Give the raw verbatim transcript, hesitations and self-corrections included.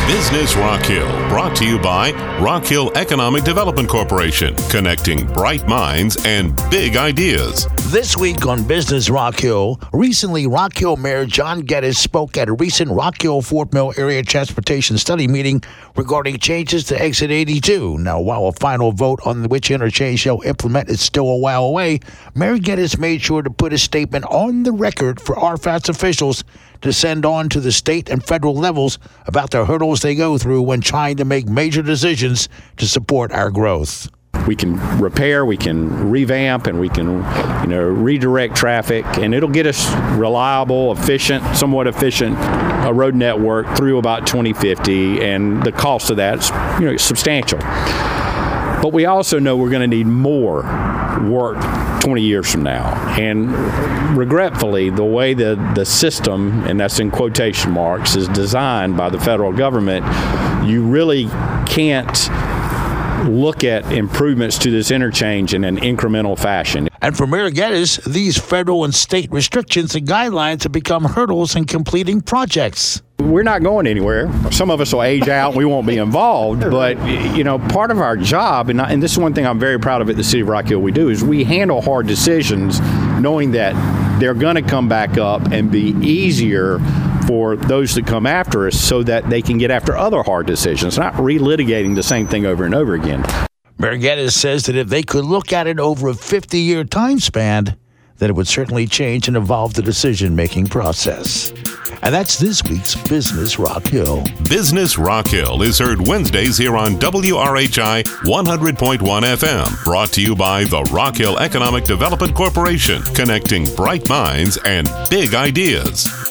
Business Rock Hill, brought to you by Rock Hill Economic Development Corporation, connecting bright minds and big ideas. This week on Business Rock Hill, recently Rock Hill Mayor John Geddes spoke at a recent Rock Hill Fort Mill Area Transportation Study meeting regarding changes to Exit eighty-two. Now, while a final vote on which interchange they'll implement is still a while away, Mayor Geddes made sure to put a statement on the record for R F A S officials to send on to the state and federal levels about the hurdles they go through when trying to make major decisions to support our growth. We can repair, we can revamp, and we can, you know, redirect traffic, and it'll get us reliable, efficient, somewhat efficient uh, road network through about twenty fifty, and the cost of that's, you know, substantial. But we also know we're going to need more work twenty years from now. And regretfully, the way the, the system, and that's in quotation marks, is designed by the federal government, you really can't look at improvements to this interchange in an incremental fashion. And for Mayor Geddes, these federal and state restrictions and guidelines have become hurdles in completing projects. We're not going anywhere. Some of us will age out and we won't be involved, but, you know, part of our job, and, I, and this is one thing I'm very proud of at the City of Rock Hill we do, is we handle hard decisions knowing that they're going to come back up and be easier for those that come after us so that they can get after other hard decisions, not relitigating the same thing over and over again. Mayor Geddes says that if they could look at it over a fifty-year time span, that it would certainly change and evolve the decision-making process. And that's this week's Business Rock Hill. Business Rock Hill is heard Wednesdays here on W R H I one hundred point one F M. Brought to you by the Rock Hill Economic Development Corporation, connecting bright minds and big ideas.